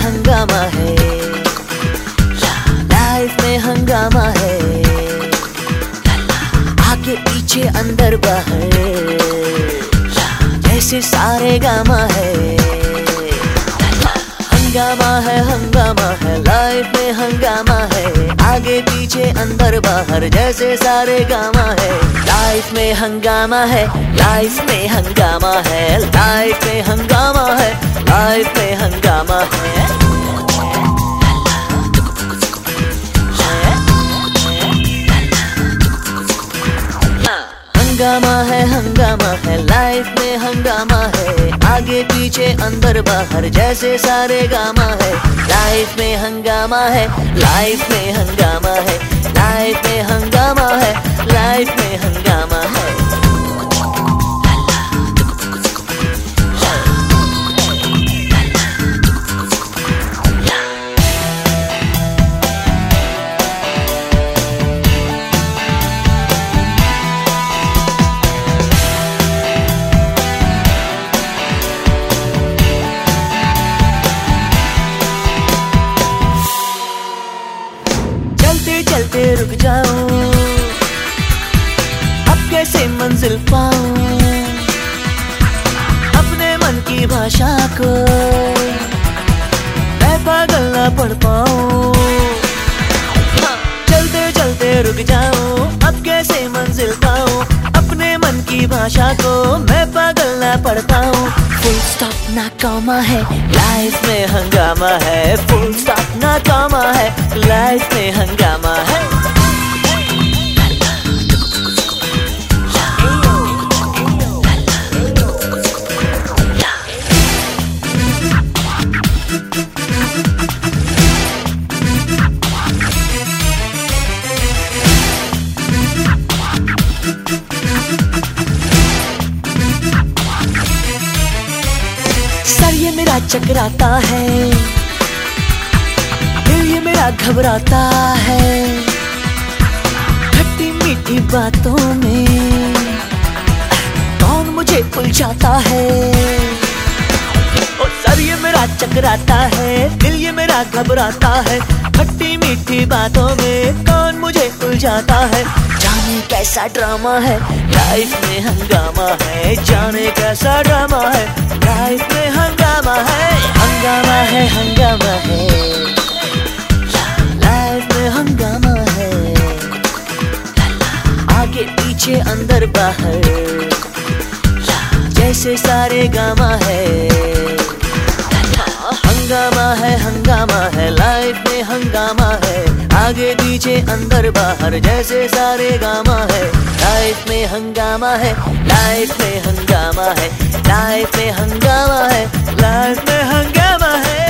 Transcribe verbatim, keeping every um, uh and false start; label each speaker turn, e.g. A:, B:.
A: हंगामा है, लाइफ में हंगामा है, आगे पीछे अंदर बाहर जैसे सारे गामा है। हंगामा है हंगामा है, लाइफ में हंगामा है, आगे पीछे अंदर बाहर जैसे सारे गामा है। लाइफ में हंगामा है, लाइफ में हंगामा है, लाइफ में हंगामा है, लाइफ में हंगामा है। हंगामा है हंगामा है, लाइफ में हंगामा है, आगे पीछे अंदर बाहर जैसे सारे गामा है। लाइफ में हंगामा है, लाइफ में हंगामा है, लाइफ में हंगामा है, लाइफ में हंगामा है। चलते चलते रुक जाऊं, अब कैसे मंजिल पाऊं, अपने मन की भाषा को मैं पागल ना पढ़ पाऊं। चलते चलते रुक जाऊं, अब कैसे मंजिल पाऊं, अपने मन की भाषा को मैं पागल ना पढ़ पाऊं। फुल स्टॉप ना कॉमा है, लाइफ में हंगामा है, फुल स्टॉप ना कॉमा है, लाइफ में हंगामा है। सर ये मेरा चकराता है, दिल ये मेरा घबराता है, खट्टी मीठी बातों में कौन मुझे उलझाता है। ओ सर ये मेरा चकराता है, दिल ये मेरा घबराता है, खट्टी मीठी बातों में कौन मुझे उलझाता है। जाने कैसा ड्रामा है, लाइफ में हंगामा है, जाने कैसा ड्रामा है, लाइफ में हंगामा है। हंगामा है हंगामा है, लाइफ में हंगामा है, आगे पीछे अंदर बाहर जैसे सारे गामा है। हंगामा है हंगामा है, लाइफ में हंगामा है, आगे पीछे अंदर बाहर जैसे सारे गामा है। लाइफ में हंगामा है, लाइफ में हंगामा है, लाइफ में हंगामा है, लाइफ में हंगामा है।